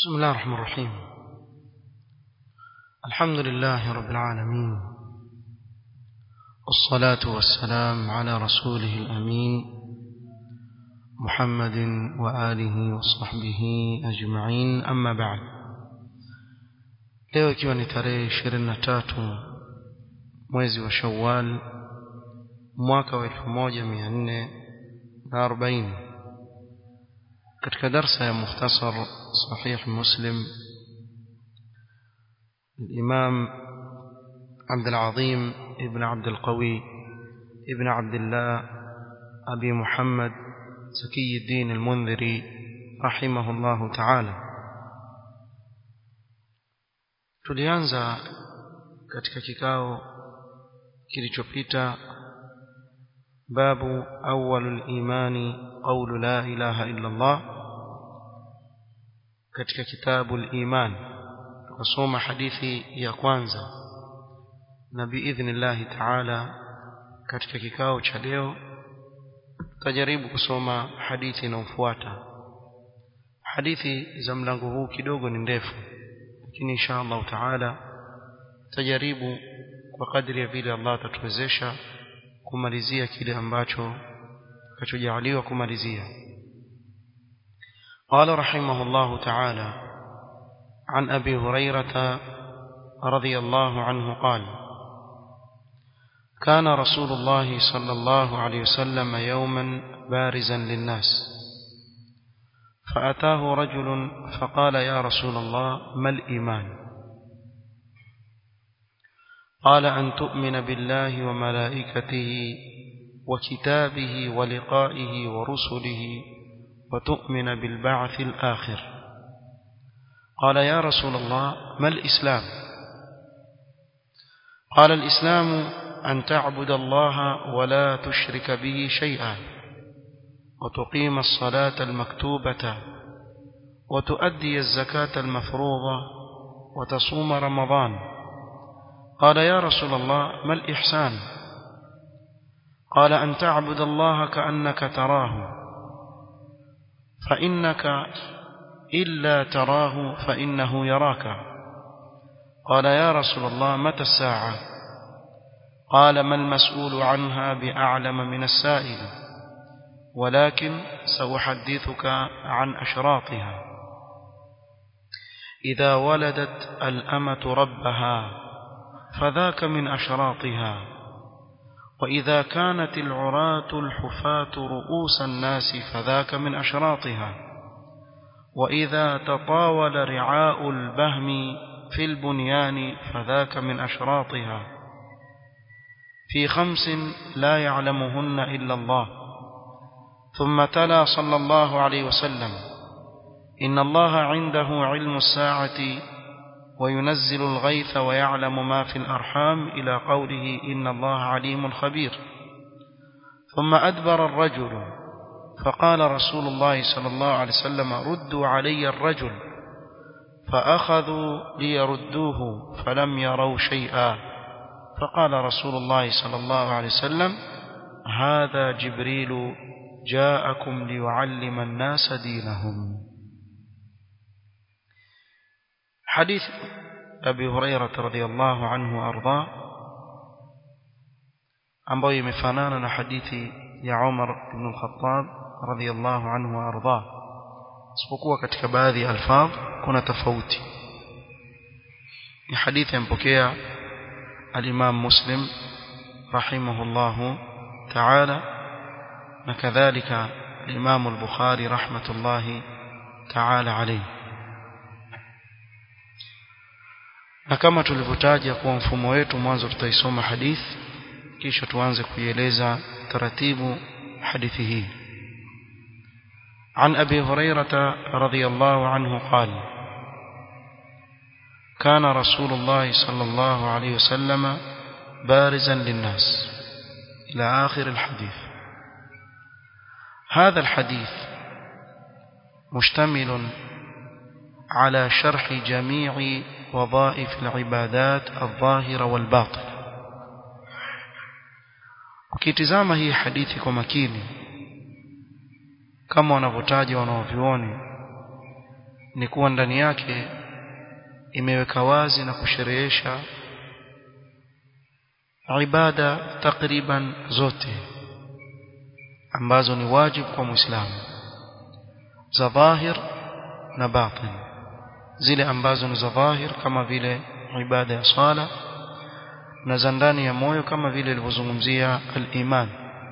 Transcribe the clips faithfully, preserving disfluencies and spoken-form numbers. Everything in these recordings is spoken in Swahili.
بسم الله الرحمن الرحيم. الحمد لله رب العالمين، والصلاة والسلام على رسوله الأمين محمد وآله وصحبه أجمعين، أما بعد. leo ikiwa ni tarehe ishirini na tatu mwezi wa Shawwal mwaka wa elfu moja mia nne na arobaini, katika darsa ya mukhtasar sahih Muslim الإمام عبد العظيم ابن عبد القوي ابن عبد الله أبي محمد زكي الدين المنذري رحمه الله تعالى. tulianza katika kikao kilichopita babu awwalul imani qawlu la ilaha illa Allah, katika kitabul iman tukasoma hadithi ya kwanza, na biidhnillah ta'ala katika kikao cha leo tutajaribu kusoma hadithi inayofuata. Hadithi za mlango huu kidogo ni ndefu, lakini insha Allah ta'ala tutajaribu kwa kadri ya vile Allah atatuwezesha kumalizia kile ambacho kachojaliwa kumalizia. قال رحمه الله تعالى: عن أبي هريرة رضي الله عنه قال: كان رسول الله صلى الله عليه وسلم يوما بارزا للناس، فأتاه رجل فقال: يا رسول الله، ما الإيمان؟ قال: أن تؤمن بالله وملائكته وكتابه ولقائه ورسله وتؤمن بالبعث الآخر. قال: يا رسول الله، ما الإسلام؟ قال: الإسلام أن تعبد الله ولا تشرك به شيئا، وتقيم الصلاة المكتوبة، وتؤدي الزكاة المفروضة، وتصوم رمضان. قال: يا رسول الله، ما الإحسان؟ قال: أن تعبد الله كأنك تراه، فإنك إلا تراه فإنه يراك. قال: يا رسول الله، متى الساعة؟ قال: ما المسؤول عنها بأعلم من السائل، ولكن سأحدثك عن أشراطها. إذا ولدت الأمة ربها فذاك من أشراطها، وإذا كانت العراة الحفاة رؤوس الناس فذاك من أشراطها، وإذا تطاول رعاء البهم في البنيان فذاك من أشراطها. في خمس لا يعلمهن إلا الله. ثم تلا صلى الله عليه وسلم: إن الله عنده علم الساعة وينزل الغيث ويعلم ما في الأرحام، إلى قوله: إن الله عليم خبير. ثم أدبر الرجل، فقال رسول الله صلى الله عليه وسلم: ردوا علي الرجل، فأخذوا ليردوه فلم يروا شيئا. فقال رسول الله صلى الله عليه وسلم: هذا جبريل جاءكم ليعلم الناس دينهم. حديث أبي هريرة رضي الله عنه وأرضاه ambayo imefanana na hadithi ya Umar ibn al-Khattab radhiyallahu anhu wa ardhah, isipokuwa katika baadhi ya alfaz kuna tofauti. Ni hadithi mpokea al-Imam Muslim rahimahullahu ta'ala, na kadhalika al-Imam al-Bukhari rahmatullahi ta'ala alayhi. Na kama tulivyotaja kwa mfumo wetu, mwanzo tutaisoma hadithi kisha tuanze kuieleza taratibu hadithi hii. عن أبي هريرة رضي الله عنه قال: كان رسول الله صلى الله عليه وسلم بارزا للناس، إلى آخر الحديث. هذا الحديث مشتمل على شرح جميع وظائف العبادات الظاهرة والباطنة. ukitizama hii hadithi kwa makini, kama wanavyotaja wanaovioni, ni kuwa ndani yake imeweka wazi na kusherehesha ibada takriban zote ambazo ni wajibu kwa Muislamu, za dhahir na batin. Zile ambazo ni za dhahir kama vile ibada ya sala, na za ndani ya moyo kama vile alivyozungumzia al-iman.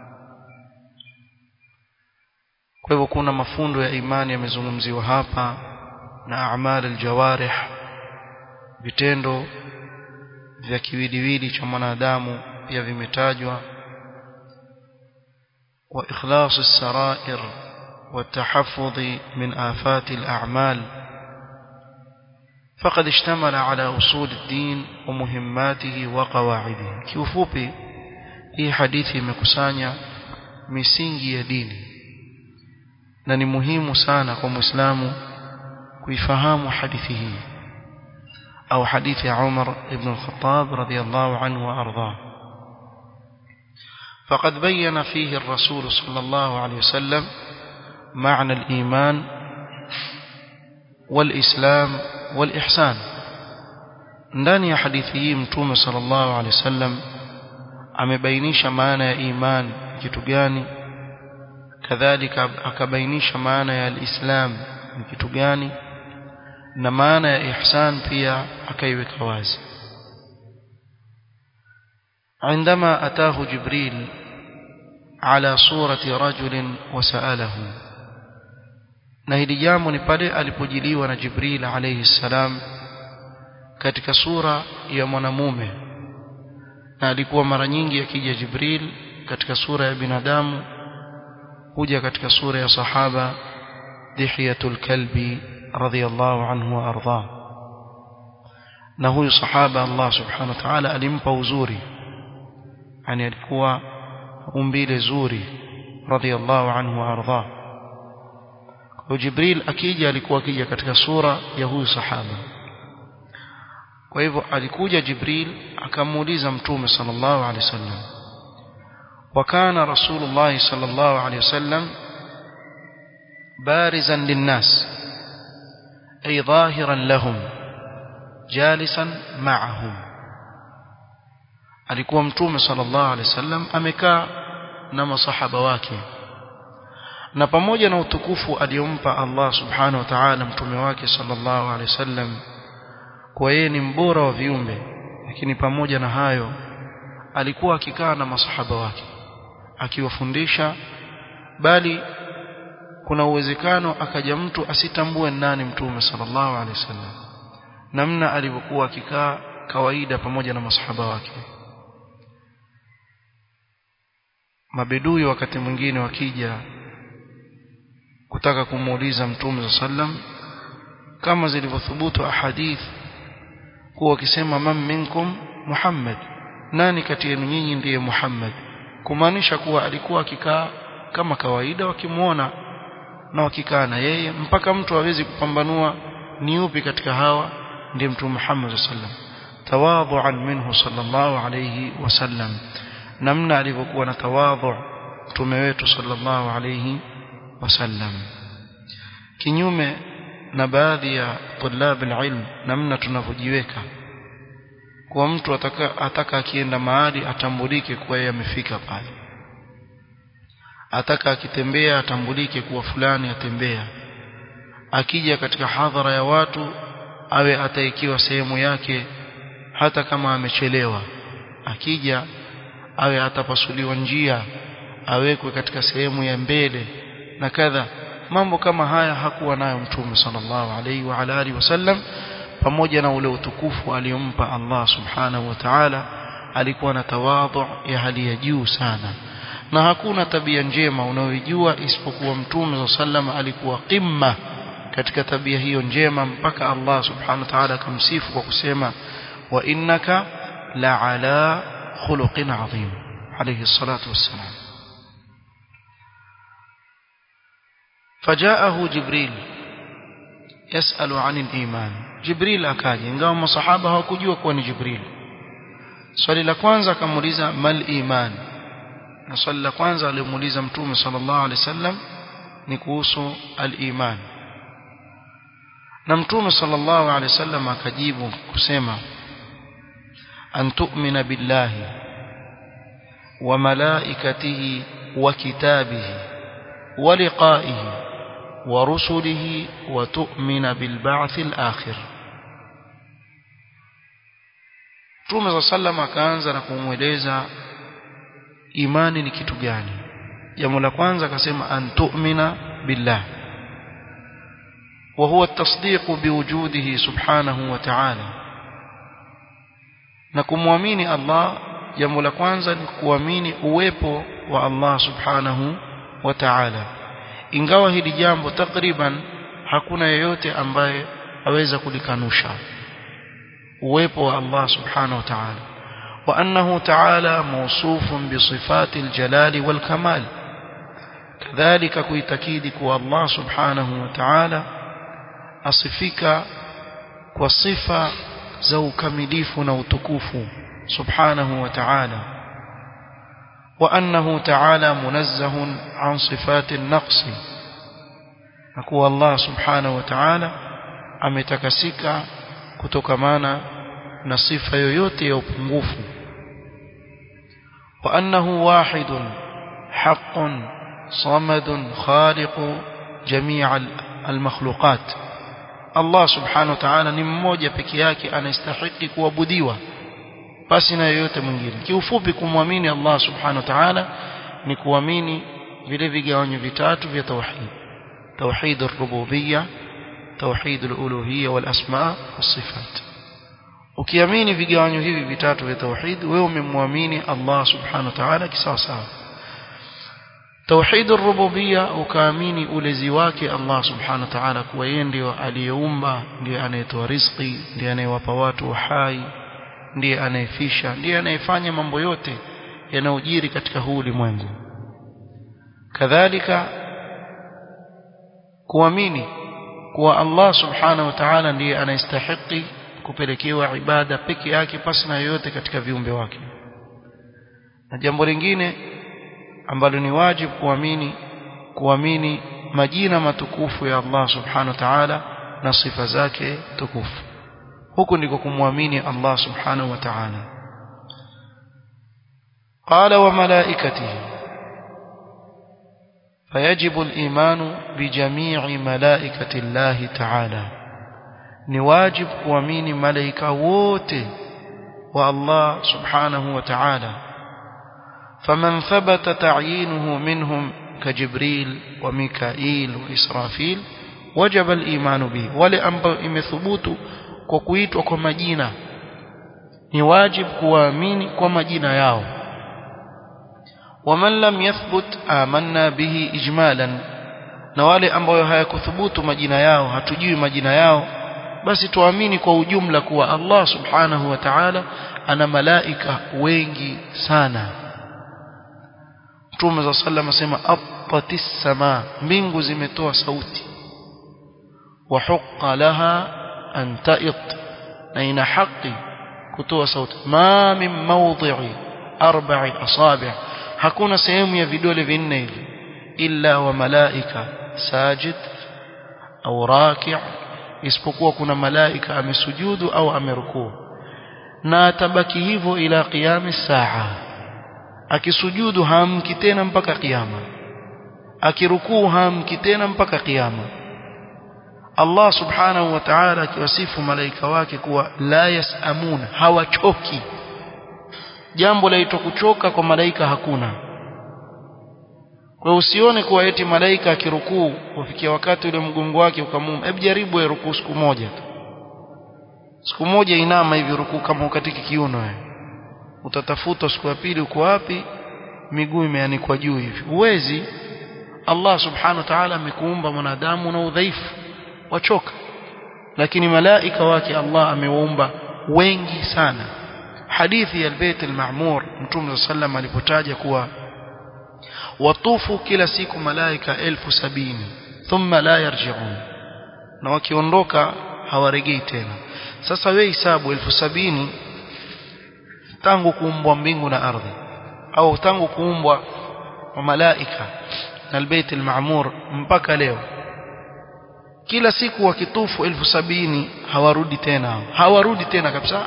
Kwa hivyo kuna mafundo ya imani yamezungumziwa hapa, na a'mal al-jawarih, vitendo vya kiwiliwili cha mwanadamu pia vimetajwa, wa ikhlas as-sarair wa tahaffudh min afat al-a'mal. فقد اشتمل على أصول الدين ومهماته وقواعده. kiufupi hii hadithi imekusanya misingi ya dini, na ni muhimu sana kwa Muislamu kuifahamu hadithi hii au hadithi ya Umar ibn al-Khattab radiyallahu anhu wa ardhah. فقد بين فيه الرسول صلى الله عليه وسلم معنى الإيمان والإسلام والإحسان. ndani ya hadithi hii Mtume sallallahu alaihi wasallam amebainisha maana ya iman kitu gani, kadhalika akabainisha maana ya al-Islam ni kitu gani, na maana ya ihsan pia akaiweka wazi. عندما أتاه جبريل على صورة رجل وسأله. na hili jambo ni pale alipojiliwa na Jibril alayhi salam katika sura ya mwanamume, na alikuwa mara nyingi akija Jibril katika sura ya binadamu, huja katika sura ya sahaba Dihiyatul Kalbi radhiyallahu anhu wa ardhah. na huyu sahaba Allah subhanahu wa ta'ala alimpa uzuri, yani alikuwa umbile zuri radhiyallahu anhu wa ardhah. Kwa Jibril akija alikuwa akija katika sura ya huyu sahaba. Kwa hivyo alikuja Jibril akamuuliza Mtume sallallahu alaihi wasallam, wa kana Rasulullah sallallahu alaihi wasallam barizan linnas ay dhahiran lahum jalisan ma'ahum. alikuwa Mtume sallallahu alaihi wasallam amekaa na masahaba wake, na pamoja na utukufu aliyompa Allah subhanahu wa ta'ala mtume wake sallallahu alaihi wasallam kwa yeye ni mbora wa viumbe, lakini pamoja na hayo alikuwa akikaa na masahaba wake akiwafundisha, bali kuna uwezekano akaja mtu asitambue nani Mtume sallallahu alaihi wasallam, namna alivyokuwa akikaa kawaida pamoja na masahaba wake. Mabedui wakati mwingine wakija kutaka kumuuliza Mtume sallam, kama zilivyothubutu ahadith kuwa akisema man minkum Muhammad, nani kati yenu nyinyi ndiye Muhammad, kumaanisha kuwa alikuwa akikaa kama kawaida wakimuona na wakikaa na yeye, mpaka mtu hawezi kupambanua ni yupi katika hawa ndiye Mtume Muhammad sallam. tawadhu'an minhu sallallahu alayhi wasallam, namna alivyokuwa na tawadhu mtume wetu sallallahu alayhi wasallam. Kinyume na baadhi ya tulab alilm, namna tunavyojiweka kwa mtu ataka ataka akienda mahali atambulike kuwa yeye amefika pale, ataka akitembea atambulike kuwa fulani atembea, akija katika hadhara ya watu awe ataikiwa sehemu yake hata kama amechelewa, akija awe atapasuliwa njia awekwe katika sehemu ya mbele na kadha. Mambo kama haya hakuwa nayo Mtume sallallahu alaihi wa ala alihi wasallam, pamoja na ule utukufu aliyompa Allah subhanahu wa ta'ala. Alikuwa na tawadhu ya hali ya juu sana, na hakuna tabia njema unayojua isipokuwa Mtume sallam alikuwa qimma katika tabia hiyo njema, mpaka Allah subhanahu wa ta'ala akamsifu kwa kusema wa innaka la ala khuluqin adhim alayhi salatu wassalam. فجاءه جبريل يسأل عن الإيمان. جبريل akaja, ingawa masahaba hawakujua kuwa ni Jibril. Swali la kwanza akamuuliza mal iman, na swali la kwanza alimuuliza Mtume sallallahu alaihi wasallam ni kuhusu al-iman. na mtume sallallahu alaihi wasallam akajibu kusema an tu'mina billahi wa malaikatihi wa kitabihi wa liqa'ihi wa rusulihi wa tu'mina bil ba'thil akhir. Mtume sallallahu akaanza na kumueleza imani ni kitu gani. Jambo la kwanza akasema an tu'mina billah wa huwa at-tasdiq biwujudihi subhanahu wa ta'ala, na kumwamini Allah, jambo la kwanza ni kuamini uwepo wa Allah subhanahu wa ta'ala, ingawa hili jambo takriban hakuna yeyote ambaye aweza kulikanusha uwepo wa Allah subhanahu wa ta'ala, wa annahu ta'ala mawsufun bi sifati al-jalali wal kamal, kadhalika kuitakidi kwa Allah subhanahu wa ta'ala asifika kwa sifa za ukamilifu na utukufu subhanahu wa ta'ala, wa annahu ta'ala munazzahun an sifati an-naqs, na kuwa Allah subhanahu wa ta'ala ametakasika kutokamana na sifa yoyote ya upungufu, wa annahu wahidun haqqun samadun khaliqu jami' al-makhluqat. Allah subhanahu wa ta'ala ni mmoja peke yake anastahili kuabudiwa basi na yoyote mwingine. Kiufupi, kumwamini Allah subhanahu wa ta'ala ni kuamini vile vigawanyo vitatu vya tauhid: tauhid ar-rububiyyah, tauhid al-uluhiyyah wal asma' was sifat. Ukiamini vigawanyo hivi vitatu vya tauhid, wewe umemwamini Allah subhanahu wa ta'ala kisawa sawa. Tauhid ar-rububiyyah, ukaamini ulezi wake Allah subhanahu wa ta'ala, kuwa yeye ndiye aliyeumba, ndiye anayetoa riziki, ndiye anayewapa watu uhai, ndiye anayefisha, ndiye anayefanya mambo yote yanayojiri katika huu ulimwengu. Kadhalika kuamini kuwa Allah subhanahu wa ta'ala ndiye anayestahili kupelekewa ibada peke yake pasi na yoyote katika viumbe wake. Na jambo lingine ambalo ni wajibu kuamini, kuamini majina matukufu ya Allah subhanahu wa ta'ala na sifa zake tukufu. Huku ndiko kumwamini Allah subhanahu wa ta'ala. Qala wa malaikatihi, fayajibu al-imanu bi jami'i malaikati Allah ta'ala, ni wajib kuamini malaika wote wa Allah subhanahu wa ta'ala. faman thabata ta'yinuhu minhum ka Jibril wa Mikail wa Israfil wajaba al-imanu bihi, wale ambao imethubutu kwa kuitwa kwa majina ni wajib kuamini kwa majina yao. waman lam yathbut amanna bihi ijmalan, na wale ambao hayakuthubutu majina yao, hatujui majina yao, basi tuamini kwa ujumla kuwa Allah subhanahu wa ta'ala ana malaika wengi sana. Mtume sallallahu alayhi wasallam asema attatis sama, mbingu zimetoa sauti, wa huqqa laha an ta'it, na ina haki kutoa sauti. ma min mawdhi'i arba'i asabi', hakuna sehemu ya vidole vinne hivi illa wa malaika sajid au raki', isipokuwa kuna malaika amesujudu au amerukuu, na atabaki hivyo ila qiyam saa. Akisujudu haamki tena mpaka kiyama, akirukuu haamki tena mpaka kiyama. Allah subhanahu wa ta'ala akiwasifu malaika wake kuwa la yasamun, hawachoki. Jambo laitwa kuchoka kwa malaika hakuna. Kwa usione kuwa eti malaika akirukuu ufikia wakati ule mgongo wake ukamuma, hebu jaribu ya rukuu siku moja tu, siku moja inama hivi rukuu kama ukatiki kiuno wewe, utatafuta siku ya pili uko wapi, miguu imeanikwa juu hivi, uwezi. Allah subhanahu wa ta'ala amekuumba mwanadamu na udhaifu, wachoka, lakini malaika wake Allah amewaumba wengi sana. Hadithi ya al-Bait al-Ma'mur, Mtume sallam alipotaja kuwa watufu kila siku malaika elfu sabini thumma la yarji'un, na wakiondoka hawarejei tena. Sasa wewe hisabu elfu sabini tangu kuumbwa mbingu na ardhi, au tangu kuumbwa wa malaika na al-Bait al-Ma'mur mpaka leo, kila siku wakitufu elfu sabini hawarudi tena hawarudi tena kabisa.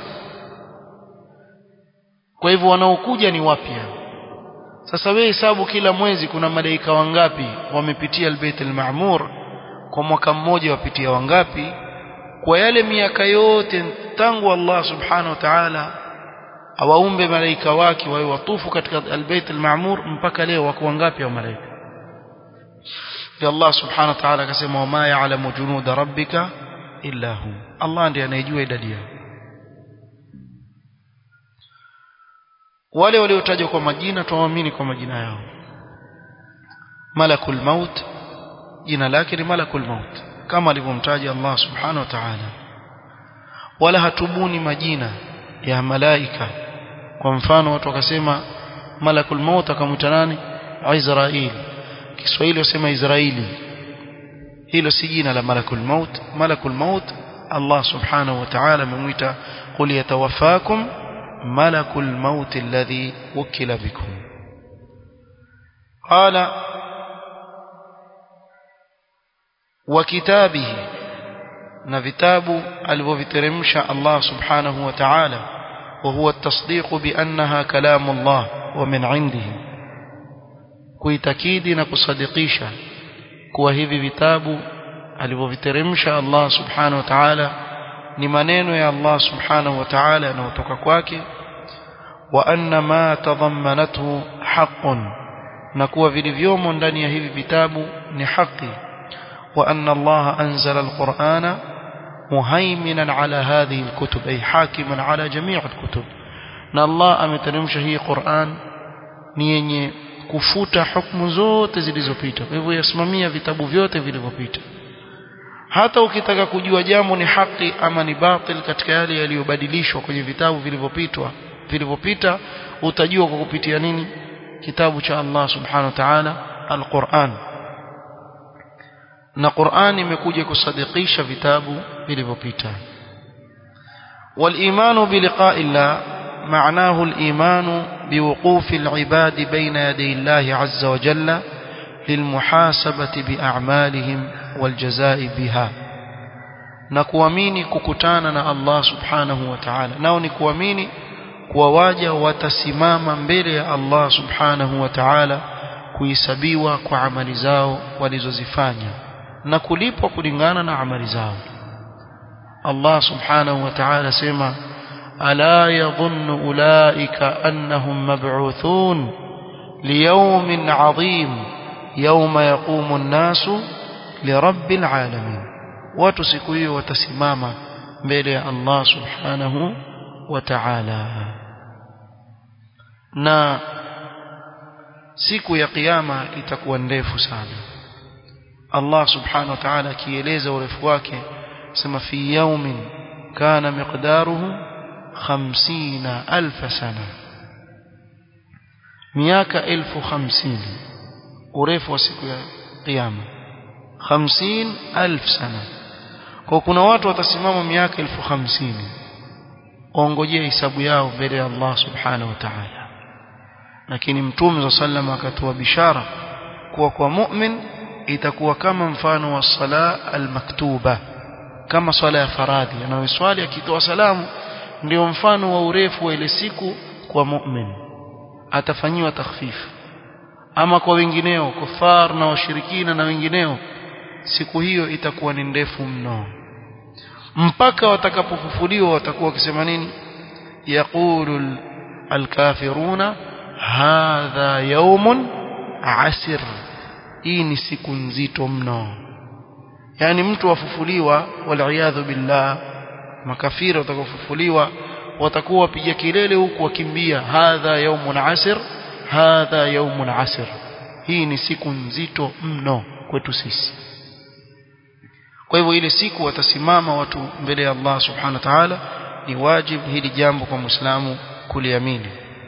Kwa hivyo wanaokuja ni wapya. Sasa wewe hesabu kila mwezi kuna malaika wangapi wamepitia al-Bait al-Ma'mur, kwa mwaka mmoja wapitia wangapi, kwa yale miaka yote tangu Allah subhanahu wa ta'ala awaumbe malaika wake wawe watufu katika al-Bait al-Ma'mur mpaka leo wako wangapi hao malaika. Ya Allah subhanahu wa ta'ala akasema wama ya'lamu junuda rabbika illa hu, Allah ndiye anayejua idadi yao. Wale waliotajwa kwa majina tuamini kwa majina yao. Malakul Maut jina lake ni Malakul Maut kama alivyomtaja Allah subhanahu wa ta'ala. Wala hatubuni majina ya malaika. Kwa mfano watu wakasema Malakul Maut akamwita nani? Israil. Kiswahili wasema Israili. Hilo si jina la Malakul Maut. Malakul Maut Allah subhanahu wa ta'ala amemwita qul yatawaffakum malakul maut alladhi wukila bikum. Qala wa kitabihi, na vitabu alivyoviteremsha Allah subhanahu wa ta'ala, wa huwa at-tasdiq bi annaha kalamu Allah wa min 'indihi, kuitakidi na kusadikisha kuwa hivi vitabu alivyoviteremsha Allah subhanahu wa ta'ala ni maneno ya Allah subhanahu wa ta'ala yanayotoka kwake, wa anna ma tadhammanathu haqqun, na kuwa vilivyomo ndani ya hivi vitabu ni haki, wa anna Allah anzala al-Qur'ana muhaiminan ala hadhihi al-kutub ay hakiman ala jami' al-kutub, na Allah ameteremsha hii Qur'an ni yenye kufuta hukumu zote zilizopita, kwa hivyo yasimamia vitabu vyote vilivyopita. Hata ukitaka kujua jambo ni haki ama ni batil katika yale yaliyobadilishwa kwenye vitabu vilivyopitwa vilivyopita utajua kwa kupitia nini? Kitabu cha Allah subhanahu wa ta'ala, al-Qur'an. Na Qur'an imekuja kusadikisha vitabu vilivyopita. wal-imanu bi liqa'i Allah معناه الإيمان بوقوف العباد بين يدي الله عز وجل للمحاسبة بأعمالهم والجزاء بها. نكواميني ككتانا الله سبحانه وتعالى، ناو نكواميني كواواجا وتسماما mbele الله سبحانه وتعالى kuhesabiwa kwa amali zao walizozifanya na kulipwa kulingana na amali zao. Allah subhanahu wa ta'ala sema ألا يظن أولئك أنهم مبعوثون ليوم عظيم يوم يقوم الناس لرب العالمين. وتسكوي وتسماما بلي الله سبحانه وتعالى. na siku ya kiyama itakuwa ndefu sana. Allah subhanahu wa ta'ala akieleza urefu wake sema fi yawmin kana miqdaruhu خمسين ألف سنة، miaka elfu hamsini urefu wa siku ya kiyama خمسين ألف sana. Kwa kuna watu watasimama miaka elfu hamsini, ongojea hisabu yao mbele ya Allah subhanahu wa ta'ala. Lakini Mtume sallallahu akatoa bishara kuwa kwa mu'min itakuwa kama mfano wa sala al-maktuba, kama swala ya faradhi anayoswali akitoa salamu, ndio mfano wa urefu wa ile siku kwa mu'min, atafanyiwa takhfif. Ama kwa wengineo kufar na washirikina na wengineo, siku hiyo itakuwa ni ndefu mno, mpaka watakapofufuliwa watakuwa wakisema nini? Yaqulu al-kafiruna hadha yawmun asir, hii ni siku nzito mno. Yani mtu wafufuliwa wal billah, makafiri watakapofufuliwa watakuwa wapiga kelele huku wakimbia, hadha yawmun asir, hadha yawmun asir, hii ni siku nzito mno kwetu sisi. Kwa hivyo ile siku watasimama watu mbele ya Allah subhanahu wa ta'ala, ni wajibu hili jambo kwa Muislamu kuliamini.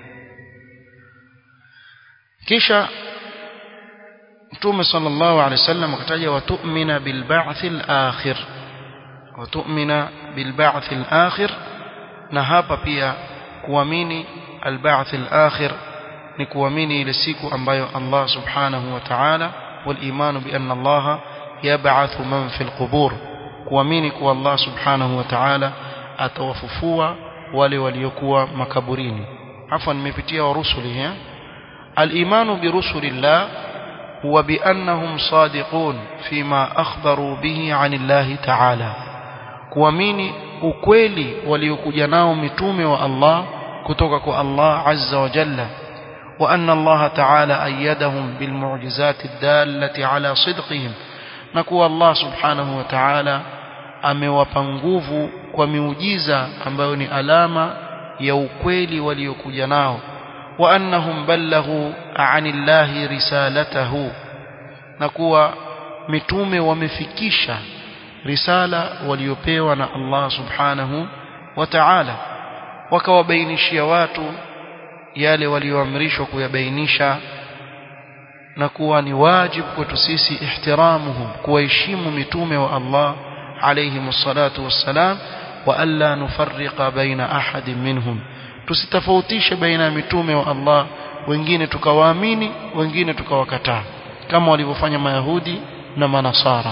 Kisha Mtume sallallahu alaihi wasallam akataja watu'mina bil ba'thil akhir, watu'mina bil ba'thil akhir. Na hapa pia kuamini al ba'thil akhir ni kuamini ile siku ambayo Allah subhanahu wa ta'ala, wal imanu bi anna Allah yab'athu man fil qubur kuamini kuwa Allah subhanahu wa ta'ala atawafufua wale waliokuwa makaburini afwan nimepitia wa rusuli ya al-imanu bi rusulillah huwa bi annahum sadiqun fima akhbaru bihi 'anillahi ta'ala kuamini ukweli waliokuja nao mitume wa Allah kutoka kwa Allah azza wa jalla wa anna Allah ta'ala ayyadahum bil mu'jizati ad-dallati 'ala sidqihim na kuwa Allah subhanahu wa ta'ala amewapa nguvu kwa miujiza ambayo ni alama ya ukweli waliokuja nao wa annahum balaghu 'anillahi risalatahu na kuwa mitume wamefikisha risala waliopewa na Allah subhanahu wa ta'ala wakawabainishia watu yale walioamrishwa kuyabainisha na kuwa ni wajibu kwetu sisi ihtiramuhum kuwaheshimu mitume wa Allah alayhi msalatu wassalam wa alla nufarriqa baina ahadin minhum tusitofautishe baina mitume wa Allah wengine tukawaamini wengine tukawakataa kama walivyofanya mayahudi na manasara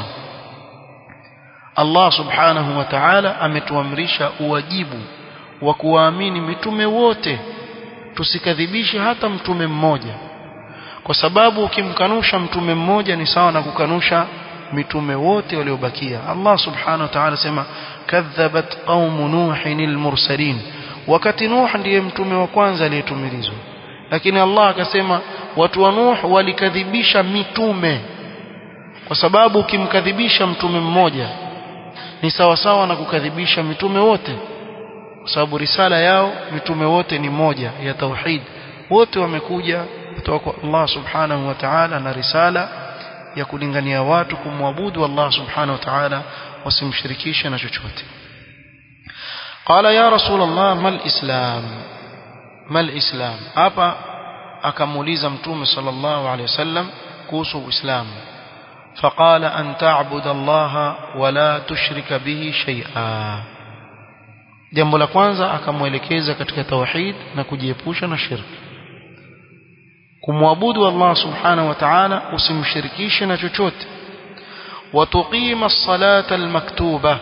Allah subhanahu wa ta'ala ametuamrisha uwajibu wa kuwaamini mitume wote tusikadhibishe hata mtume mmoja kwa sababu ukimkanusha mtume mmoja ni sawa na kukanusha mitume wote waliobakia Allah subhanahu wa ta'ala sema kadhabat qaum nuhin mursalin wakati Nuh ndiye mtume wa kwanza aliyetumilizwa lakini Allah akasema watu wa Nuh walikadhibisha mitume kwa sababu ukimkadhibisha mtume mmoja ni sawa sawa na kukadhibisha mitume wote kwa sababu risala yao mitume wote ni moja ya tauhid wote wamekuja kutoka kwa Allah subhanahu wa ta'ala na risala ya kulingania watu kumwabudu Allah subhanahu wa ta'ala wasimshirikishe na chochote qala ya rasulullah mal islam mal islam hapa akamuuliza mtume sallallahu alayhi wasallam kuhusu uislamu فقال أن تعبد الله ولا تشرك به شيئا jambo la kwanza akamuelekeza katika tauhid na kujiepusha na shirki kumwabudu Allah subhanahu wa ta'ala usimshirikishe na chochote وتقيم الصلاة المكتوبة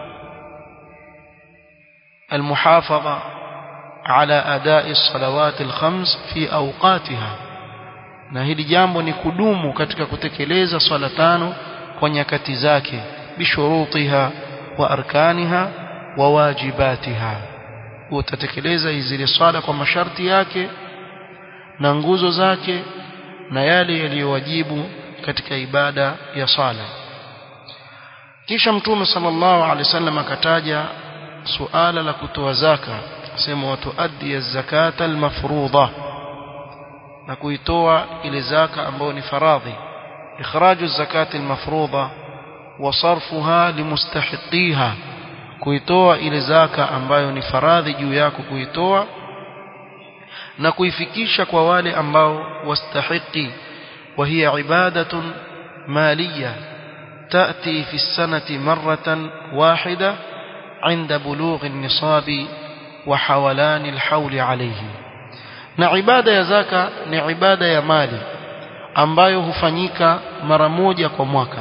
المحافظة على أداء الصلوات الخمس في أوقاتها na hili jambo ni kudumu katika kutekeleza swala tano kwa nyakati zake bishurutiha wa arkaniha wa wajibatiha utatekeleza hizi swala kwa masharti yake na nguzo zake na yale yaliyowajibu katika ibada ya sala kisha mtume sallallahu alaihi wasallam akataja suala la kutoa zaka sema watu addi az-zakata al-mafruḍah na kuitoa ile zaka ambayo ni faradhi ikhraju zakati almafruḍa wa sarfuha limustahiqiha kuitoa ile zaka ambayo ni faradhi juu yako kuitoa na kuifikisha kwa wale ambao wastahiqi wa hiya ibadatun maliyya تأتي في السنة مرة واحدة عند بلوغ النصاب وحولان الحول عليه na ibada ya zaka ni ibada ya mali ambayo hufanyika mara moja kwa mwaka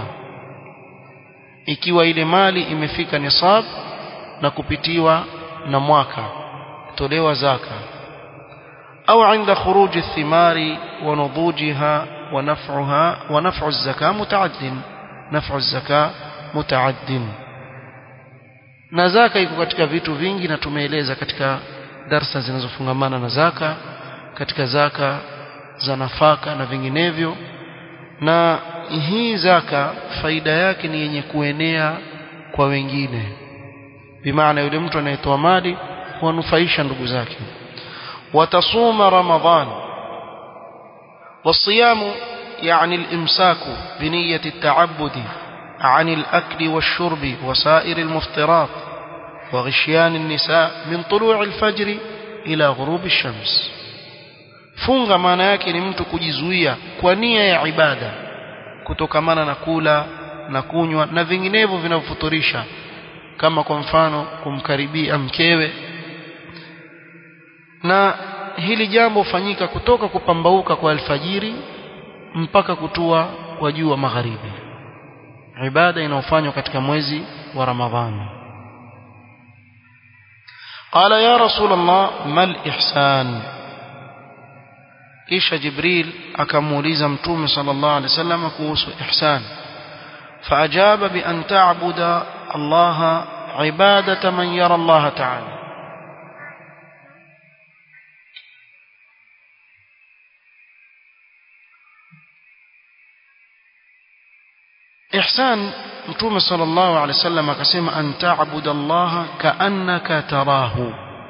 ikiwa ile mali imefika nisab na kupitiwa na mwaka tolewa zaka au inda khuruj athimari wa nudujiha wa naf'uha wa naf'u az-zaka mutaaddin naf'u az-zaka mutaaddin na zaka iko katika vitu vingi na tumeeleza katika darasa zinazofungamana na zaka katika zaka za nafaka na vinginevyo na hii zaka faida yake ni yenye kuenea kwa wengine bimaana yule mtu anayetoa mali hunufaisha ndugu zake watasuma ramadhan wasiyamu يعني الامساك بنيه التعبد عن الاكل والشرب وسائر المفطرات وغشيان النساء من طلوع الفجر الى غروب الشمس funga maana yake ni mtu kujizuia kwa nia ya ibada kutokamana na kula na kunywa na vinginevyo vinavyofuturisha kama kwa mfano kumkaribia mkewe na hili jambo fanyika kutoka kupambauka kwa alfajiri mpaka kutua kwa jua magharibi ibada inayofanywa katika mwezi wa Ramadhani. Qala ya Rasulullah mal ihsan, kisha Jibril akamuuliza Mtume sallallahu alaihi wasallam kuhusu ihsan. Faajaba bi an ta'buda Allah ibadata man yara Allah ta'ala. ihsan, Mtume sallallahu alaihi wasallam akasema an ta'budu Allah ka'annaka tarahu,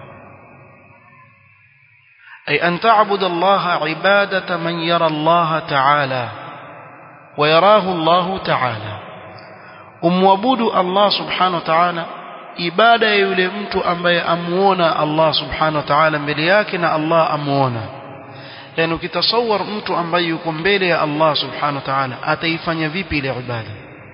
ay an ta'budu Allah ibadata man yara Allah ta'ala wa yarahu Allah ta'ala, umwabudu Allah subhanahu wa ta'ala ibada ya yule mtu ambaye amuona Allah subhanahu wa ta'ala mbele yake na Allah amuona. Yani ukitasawar mtu ambaye yuko mbele ya Allah subhanahu wa ta'ala ataifanya vipi ile ibada?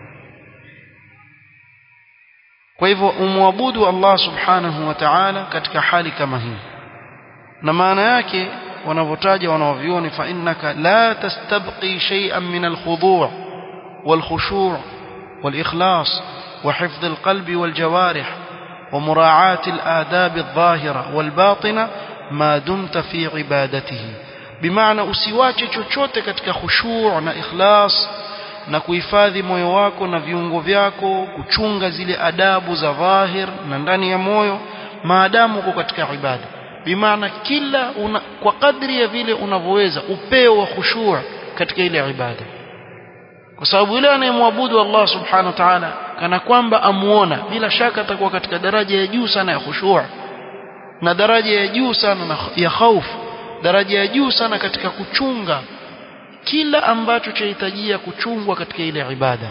Kwa hivyo umwabudu Allah subhanahu wa ta'ala katika hali kama hii, na maana yake wanavotaja wanaovioni, fa innaka la tastabqi shay'an min al-khudu' wal-khushu' wal-ikhlas wa hifdh al-qalbi wal-jawarih wa mura'at al-adab adh-dhahira wal-batina ma dumta fi ibadatihi. Bimaana usiwache chochote katika khushu' na ikhlas na kuhifadhi moyo wako na viungo vyako, kuchunga zile adabu za dhahir na ndani ya moyo maadamu uko katika ibada. Bimaana kila una, kwa kadri ya vile unavyoweza upeo wa khushu' katika ile ibada, kwa sababu yule anayemwabudu Allah subhanahu wa ta'ala kana kwamba amuona, bila shaka atakuwa katika daraja ya juu sana ya khushu' na daraja ya juu sana ya khauf, daraja ya juu sana katika kuchunga kila ambacho chahitajia kuchungwa katika ile ibada.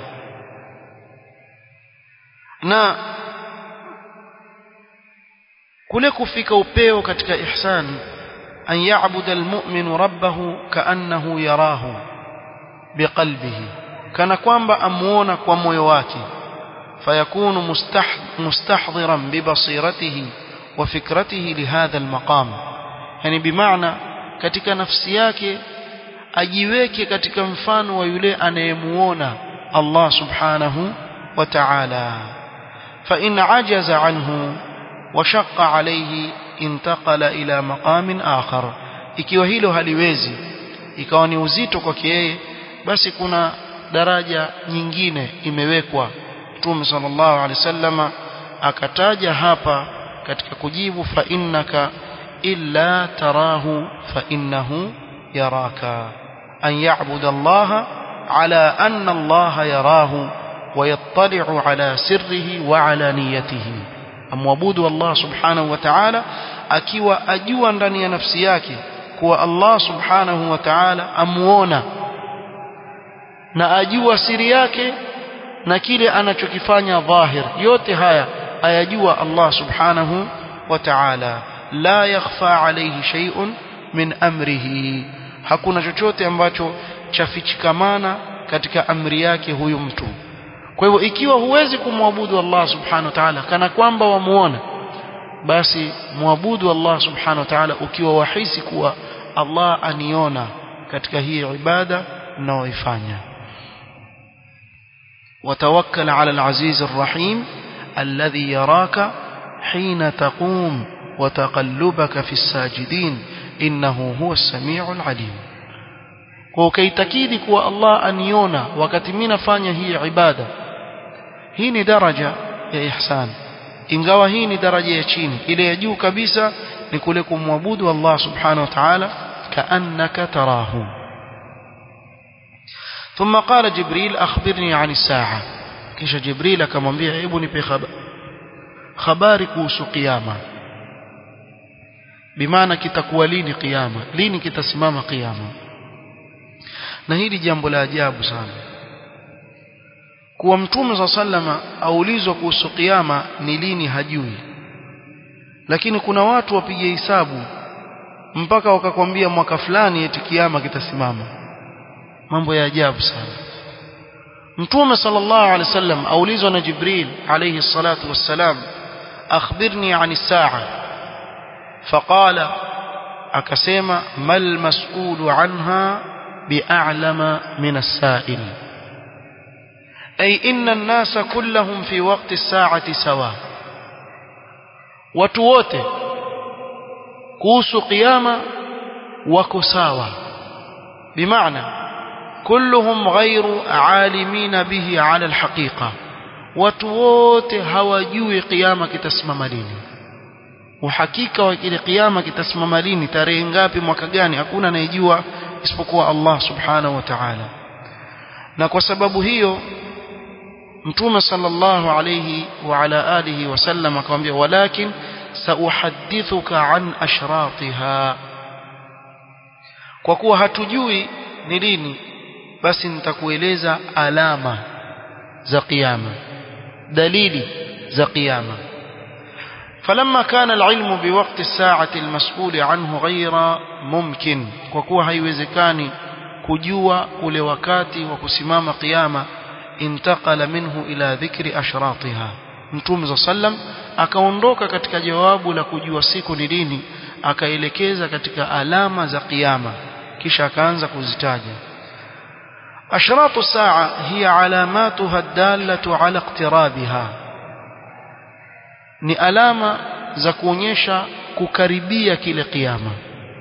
Na kule kufika upeo katika ihsan, an ya'budu almu'minu rabbahu ka'annahu yarahu biqalbihi, kana kwamba amuona kwa moyo wake, fayakunu mustahdhiran bibasiratihi wa fikratihi lihadha almaqam. Yani bimaana katika nafsi yake ajiweke katika mfano wa yule anayemuona Allah subhanahu wa ta'ala. Fa in ajaza anhu wa shaqqa alayhi intaqala ila maqamin akhar, ikiwa hilo haliwezi ikawa ni uzito kwake yeye, basi kuna daraja nyingine imewekwa. Mtume sallallahu alaihi wasallam akataja hapa katika kujibu, fa innaka illa tarahu fa innahu yaraka, an ya'budu Allah ala anna Allah yarahu wa yattali'u ala sirrihi wa ala niyatihi, amwabudu Allah subhanahu wa ta'ala akiwa ajua ndani ya nafsi yake kuwa Allah subhanahu wa ta'ala amuona na ajua siri yake na kile anachokifanya dhahir, yote haya ayajua Allah subhanahu wa ta'ala. La yakhfa alayhi shay'un min amrihi, hakuna chochote ambacho chafichikamana katika amri yake huyu mtu. Kwa hivyo ikiwa huwezi kumwabudu Allah subhanahu wa ta'ala kana kwamba wamuona, basi muabudu Allah subhanahu wa ta'ala ukiwa wahisi kuwa Allah aniona katika hii ibada unaoifanya. وتوكل على العزيز الرحيم الذي يراك حين تقوم وتقلبك في الساجدين إنه هو السميع العليم. وكيتكيد كوا الله أنيونا wakati mimi nafanya hii ibada. Hii ni daraja ya ihsan, ingawa hii ni daraja ya chini. Ile ya juu kabisa ni kule kumwabudu Allah subhanahu wa ta'ala kaannaka tarahu. ثم قال جبريل أخبرني عن الساعة, kisha Jibril akamwambia hebu nipe habari kuhusu kiyama. Bimaana kitakuwa lini kiyama, lini kitasimama kiyama. Na hili jambo la ajabu sana, kuwa Mtume صلى الله عليه وسلم aulizwa kuhusu kiyama ni lini hajui, lakini kuna watu wapige hisabu mpaka wakakwambia mwaka fulani eti kiyama kitasimama. Mambo ya ajabu sana. Mtume sallallahu alaihi wasallam aulizwa na Jibril alayhi salatu wassalam, akhbirni ani saa, faqala, akasema mal mas'ulu anha bi'alama min as-sa'il, ay inna an-nasa kullahum fi waqti as-sa'ati sawa, watu wote kuhusu kiyama wako sawa, bimaana kulluhum ghayru aalimin bihi ala al-haqiqa, watu wote hawajui kiyama kitasimama lini. Uhakika wa kile kiyama kitasimama lini, tarehe ngapi, mwaka gani, hakuna anayejua isipokuwa Allah subhanahu wa ta'ala. Na kwa sababu hiyo Mtume sallallahu alayhi wa ala alihi wasallam akamwambia, walakin sauhadithuka an ashratiha, kwa kuwa hatujui ni lini, basi nitakueleza alama za kiyama, dalili za kiyama. فلما كان العلم بوقت الساعة المسؤول عنه غير ممكن, kwa kuwa haiwezekani kujua ule wakati wa kusimama kiyama, intaqala minhu ila dhikri ashratiha, Mtume sallam akaondoka katika jawabu la kujua siku ni lini, akaelekeza katika alama za kiyama, kisha akaanza kuzitaja. ashratu saa hiya alamatuha ad-dallatu ala iqtirabiha, ni alama za kuonyesha kukaribia kile kiyama.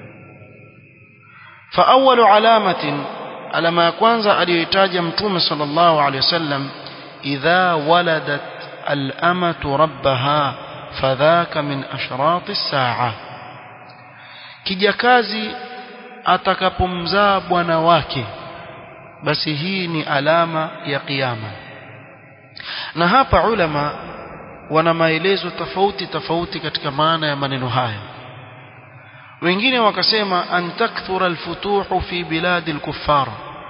fa awwalu alamatin, alama ya kwanza aliyoitaja Mtume sallallahu alayhi wasallam, idha waladat al-amatu rabbaha fadhaka min ashrati as-saa, kijakazi atakapomzaa bwana wake, basi hii ni alama ya kiyama. Na hapa ulama wana maelezo tofauti tofauti katika maana ya maneno haya. Wengine wakasema an takthura alfutuhu fi biladi alkuffar,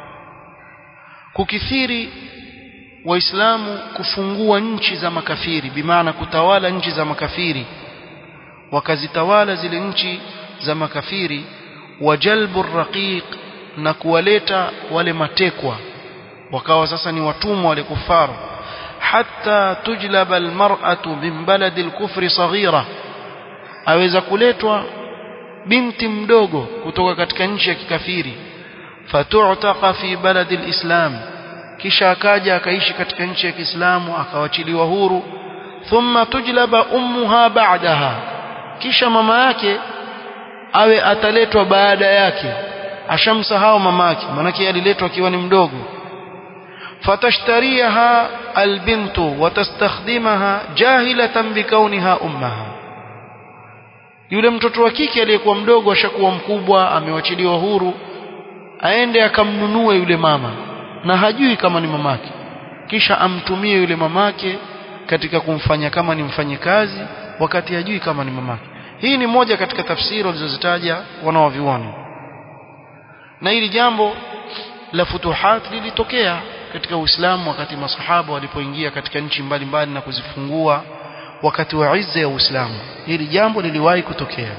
kukithiri waislamu kufungua nchi za makafiri, bimaana kutawala nchi za makafiri, wakazitawala zile nchi za makafiri. Wajalbu raqiq, na kuwaleta wale matekwa, wakawa sasa ni watumwa wale kufaru. Hatta tujlaba almar'atu min baladi alkufri saghira, aweza kuletwa binti mdogo kutoka katika nchi ya kikafiri, fatu'taqa fi baladi alislam, kisha akaja akaishi katika nchi ya Kiislamu akawachiliwa huru. Thumma tujlaba ummuha ba'daha, kisha mama yake awe ataletwa baada yake, ashamsahau mama yake, maana yake aliletwa akiwa ni mdogo. fatashtariha albintu watastakhdimaha jahilatan bikauniha ummaha, yule mtoto wa kike aliyekuwa mdogo ashakuwa mkubwa, amewachiliwa huru, aende akamnunue yule mama na hajui kama ni mamake, kisha amtumie yule mamake katika kumfanya kama ni mfanyikazi, wakati hajui kama ni mamake. Hii ni moja katika tafsiri walizozitaja wanawavyuoni, na hili jambo la futuhat lilitokea katika Uislamu wakati masahaba walipoingia katika nchi mbalimbali na kuzifungua wakati wa izza ya Uislamu. Hili jambo liliwahi kutokea.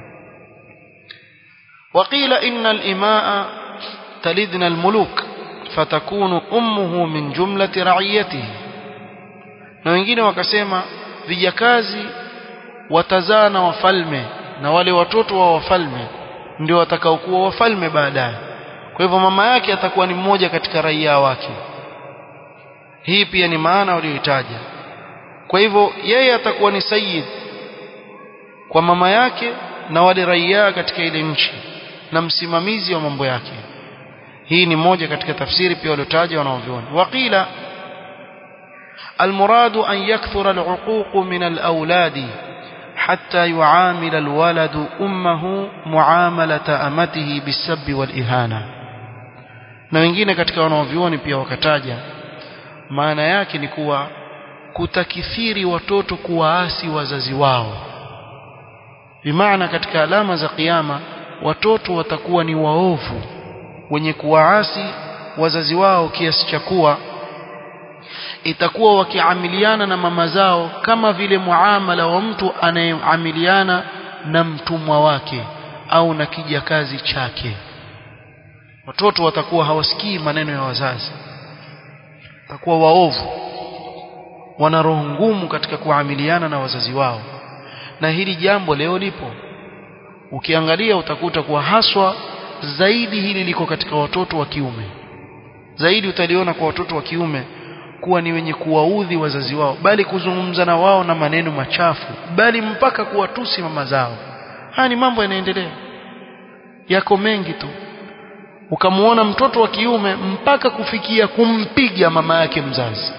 waqila inna al-imaa talidna al-muluk fatakunu ummuhu min jumlati ra'iyatihi, na wengine wakasema vijakazi watazaa na wafalme, na wale watoto wa wafalme ndio watakaokuwa wafalme baadaye. Kwa hivyo mama yake atakuwa ni mmoja katika raia wake. Hii pia ni maana walioitaja. Kwa hivyo yeye atakuwa ni sayyid kwa mama yake na wale raia katika ile nchi, na msimamizi wa mambo yake. Hii ni moja katika tafsiri pia waliotaja wanaoviona. waqila almuradu an yakthura aluquq min alawladi hatta yuamila alwaladu ummuhu muamalata amatihi bisabbi walihana. Na wengine katika wanaovioni pia wakataja maana yake ni kuwa kutakithiri watoto kuwaasi wazazi wao, bimaana katika alama za kiyama watoto watakuwa ni waovu wenye kuwaasi wazazi wao, kiasi cha kuwa itakuwa wakiamiliana na mama zao kama vile muamala wa mtu anayeamiliana na mtumwa wake au na kijakazi chake. Watoto watakuwa hawasikii maneno ya wazazi, watakuwa waovu, wana roho ngumu katika kuamiliana na wazazi wao. Na hili jambo leo lipo, ukiangalia utakuta kuwa haswa zaidi hili liko katika watoto wa kiume. Zaidi utaliona kwa watoto wa kiume, kuwa ni wenye kuwaudhi wazazi wao, bali kuzungumza na wao na maneno machafu, bali mpaka kuwatusi mama zao. Haya ni mambo yanaendelea, yako mengi tu. Ukamuona mtoto wa kiume mpaka kufikia kumpiga mama yake mzazi.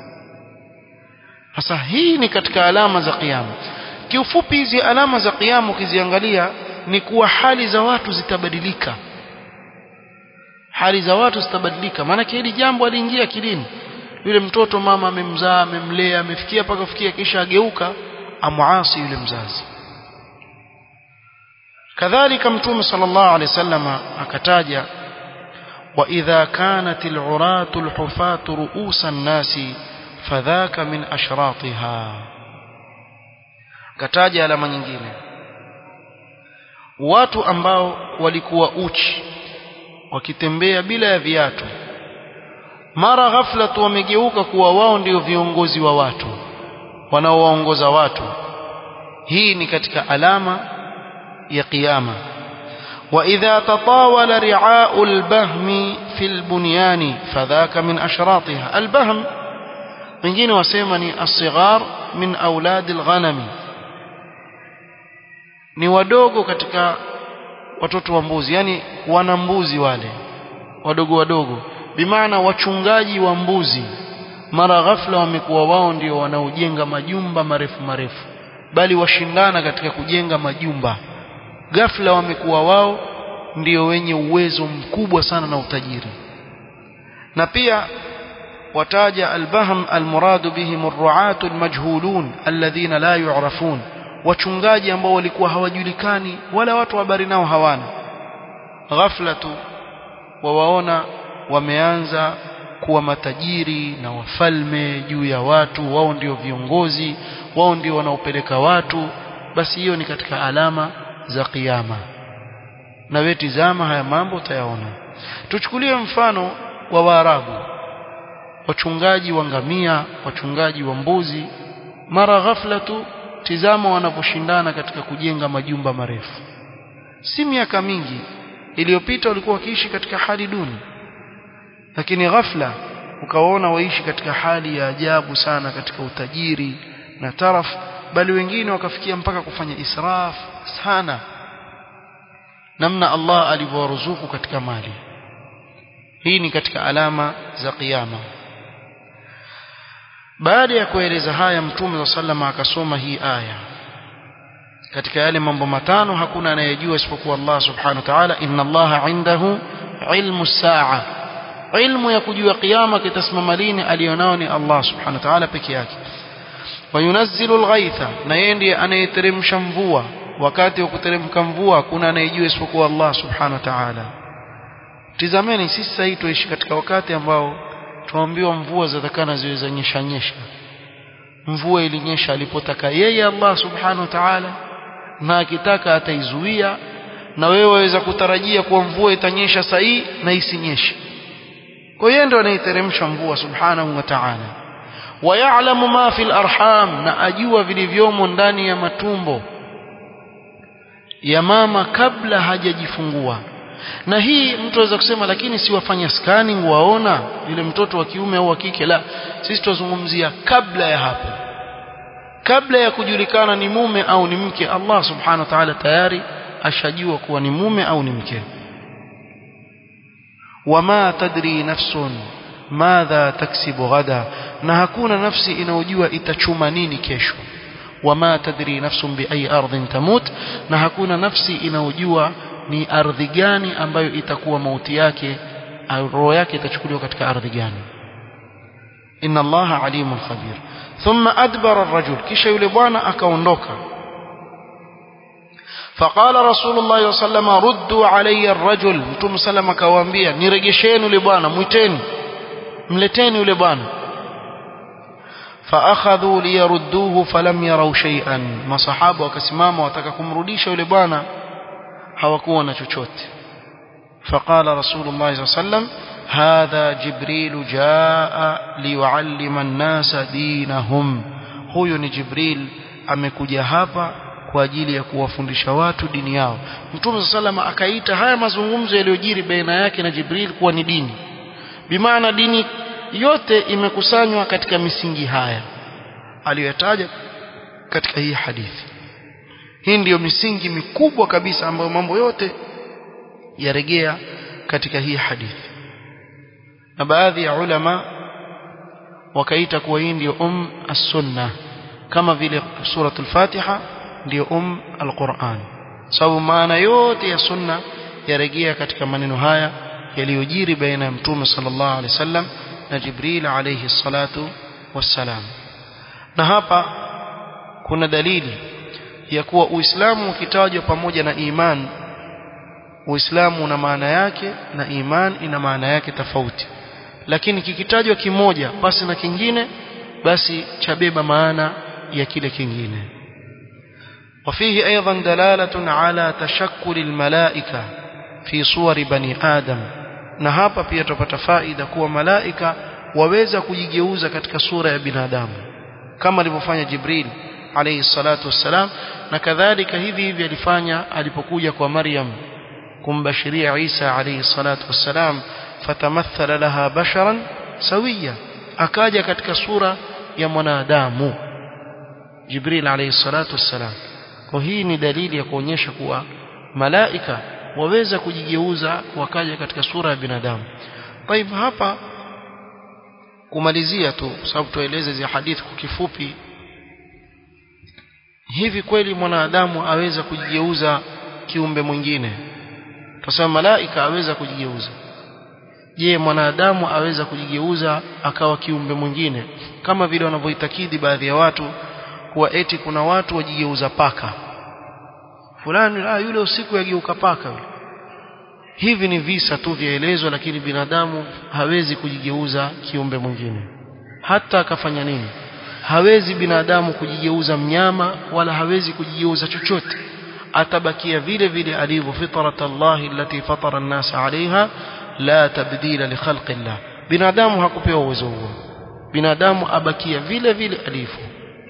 Sasa hii ni katika alama za kiyama. Kiufupi, hizi alama za kiyama ukiziangalia ni kuwa hali za watu zitabadilika. Hali za watu zitabadilika. Maana hili jambo aliingia akilini. Yule mtoto mama amemzaa, amemlea, amefikia paka kufikia, kisha ageuka amuasi yule mzazi. Kadhalika Mtume sallallahu alaihi wasallam akataja, wa idha kanatil uratul hufatu ru'usan nasi fadhaka min ashratiha. Kataja alama nyingine, watu ambao walikuwa uchi wakitembea bila ya viatu, mara ghafla tu wamegeuka kuwa wao ndio viongozi wa watu, wanaowaongoza watu. Hii ni katika alama ya kiyama. wa idha tatawala ri'a'u al-bahmi fil bunyani fadhaka min ashratiha. Al-bahm wengine wasema ni as-sighar min aulad al-ghanami, ni wadogo katika watoto wa mbuzi, yani wana mbuzi wale wadogo wadogo, bimaana wachungaji wa mbuzi. Mara ghafla wamekuwa wao ndio wanaojenga majumba marefu marefu, bali washindana katika kujenga majumba. Ghafla wamekuwa wao ndio wenye uwezo mkubwa sana na utajiri. Na pia wataja al-bahm al-muradu bihim ar-ru'atu al-majhulun alladhina la yu'rafun, wachungaji ambao walikuwa hawajulikani wala watu habari nao hawana. Ghafla tu wawaona wameanza kuwa matajiri na wafalme juu ya watu, wao ndio viongozi, wao ndio wanaopeleka watu. Basi hiyo ni katika alama za kiyama. Na wewe tizama haya mambo utayaona. Tuchukulie mfano wa Waarabu, wachungaji wa ngamia, wachungaji wa mbuzi. Mara ghafla tu tizama wanaposhindana katika kujenga majumba marefu. Si miaka mingi iliyopita walikuwa wakiishi katika hali duni, lakini ghafla ukaona waishi katika hali ya ajabu sana katika utajiri na taraf, bali wengine wakafikia mpaka kufanya israf sana, namna Allah alivyowaruzuku katika mali. Hii ni katika alama za kiyama. Baada ya kueleza haya, Mtume sallallahu akasoma hii aya. Katika yale mambo matano hakuna anayejua isipokuwa Allah subhanahu wa ta'ala, inna Allaha indahu ilmu saa, ilmu ya kujua kiyama kitasimama lini alionao ni Allah subhanahu wa ta'ala peke yake. Wa yunazzilu al-ghaitha, na yeye ndiye anayeteremsha mvua. Wakati wa kuteremka mvua hakuna anayejua isipokuwa Allah subhanahu wa ta'ala. Tizameni, sisi sasa tuishi katika wakati ambao tuambiwa mvua zatakana ziwe zanyesha nyesha. Mvua ilinyesha alipotaka yeye Allah subhanahu wa ta'ala, na akitaka ataizuia. Na wewe waweza kutarajia kuwa mvua itanyesha sahi na isinyeshe. Kwa hiyo ndio anaiteremsha mvua subhanahu wa ta'ala. Wa ya'lamu ma fil arham, na ajua vilivyomo ndani ya matumbo ya mama kabla hajajifungua. Na hii mtu aweza kusema, lakini si wafanya scanning waona yule mtoto wa kiume au wa kike? La, sisi tuzungumzia kabla ya hapo, kabla ya kujulikana ni mume au ni mke. Allah subhanahu wa ta'ala tayari ashajua kuwa ni mume au ni mke. Wama tadri nafsun madha taksibu ghada, na hakuna nafsi inayojua itachuma nini kesho. Wama tadri nafsun bi ay ardhin tamut, na hakuna nafsi inayojua ni ardhi gani ambayo itakuwa mauti yake, au roho yake itachukuliwa katika ardhi gani. Inna Allaha alimun khabir. Thumma adbara ar-rajul, kisha yule bwana akaondoka. Faqala Rasulullah sallallahu alayhi wasallam, ruddu alayya ar-rajul, Mtume sallam akawaambia, nirejesheni yule bwana, muiteni, mleteni yule bwana. Faakhadhu liyarudduhu falam yaraw shay'an, masahaba wakasimama wataka kumrudisha yule bwana, hawakuwa na chochote. Faqala Rasulullah sallallahu alayhi wasallam, hadha Jibril jaa liyuallima an-nasa dinahum, huyo ni Jibril amekuja hapa kwa ajili ya kuwafundisha watu dini yao. Mtume sallallahu alayhi akaita haya mazungumzo yaliyojiri baina yake na Jibril kuwa ni dini. Bimaana dini yote imekusanywa katika misingi haya aliyotaja katika hii hadithi. Hii ndiyo misingi mikubwa kabisa ambayo mambo yote yarejea katika hii hadithi. Na baadhi ya ulama wakaita kuwa hii ndiyo um as-sunnah, kama vile suratul Fatiha ndiyo um al-Qur'an, sababu maana yote ya sunna yarejea katika maneno haya yaliyojiri baina ya Mtume sallallahu alaihi wasallam na Jibril alayhi salatu wassalam. Na hapa kuna dalili ya kuwa Uislamu ukitajwa pamoja na iman, Uislamu una maana yake na iman ina maana yake tofauti, lakini kikitajwa kimoja basi na kingine basi chabeba maana ya kile kingine. وفيه أيضا دلالة على تشكل الملائكة في صور بني آدم. na hapa pia tupata faida kuwa malaika waweza kujigeuza katika sura ya binadamu kama alivyofanya Jibril alayhi salatu wassalam, na kadhalika hivi hivi alifanya alipokuja kwa Maryam kumbashiria Isa alayhi salatu wassalam, fatamathala laha basharan sawiya, akaja katika sura ya mwanadamu Jibril alayhi salatu wassalam. Kwa hii ni dalili ya kuonyesha kuwa malaika waweza kujigeuza wakaja katika sura ya binadamu. Taib, hapa kumalizia tu sababu tueleze hizi hadithi kwa kifupi. Hivi kweli mwanadamu aweza kujigeuza kiumbe mwingine? Tuseme malaika aweza kujigeuza. Je, mwanadamu aweza kujigeuza akawa kiumbe mwingine? Kama vile wanavyoitakidi baadhi ya watu kuwa eti kuna watu wajigeuza paka. Fulani ah yule usiku yageuka paka. Hivi ni visa tu vyaelezwa, lakini binadamu hawezi kujigeuza kiumbe mwingine. Hata akafanya nini, hawezi binadamu kujigeuza mnyama wala hawezi kujigeuza chochote. Atabakia vile vile alivyo, fitrat Allah allati fatara an-nas 'alayha la tabdila li khalqi Allah. Binadamu hakupewa uwezo huo, binadamu abakia vile vile alivyo.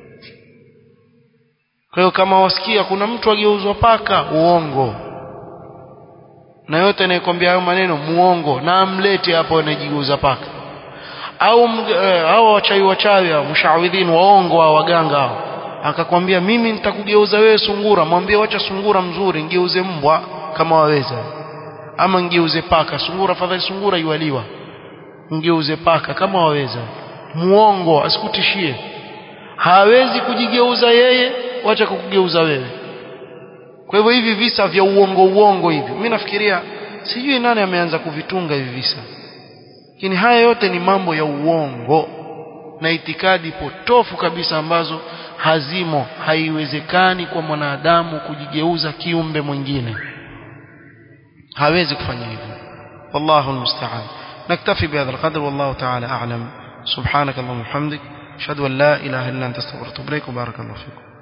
Kwa hiyo kama wasikia kuna mtu ageuzwa paka, uongo. Na yote anayekwambia hayo maneno muongo, na amlete hapo anajigeuza paka. Au hao wachawi wachawi hao mushawidhin waongo hao waganga hao, akakwambia mimi nitakugeuza wewe sungura, mwambie wacha sungura mzuri, ngeuze mbwa kama waweza, ama ngeuze paka. Sungura fadhali sungura yualiwa, ngeuze paka kama waweza. Muongo, asikutishie. Hawezi kujigeuza yeye, wacha kukugeuza wewe. Kwa hivyo hivi visa vya uongo uongo hivi, mimi nafikiria sijui nani ameanza kuvitunga hivi visa, lakini haya yote ni mambo ya uongo na itikadi potofu kabisa ambazo hazimo. Haiwezekani kwa mwanadamu kujigeuza kiumbe mwingine, hawezi kufanya hivyo. wallahu almusta'an. naktafi bihadha alqadr, wallahu ta'ala a'lam. subhanakallahumma wa bihamdik, ashhadu an la ilaha illa anta astaghfiruka wa atubu ilaik. barakallahu fikum.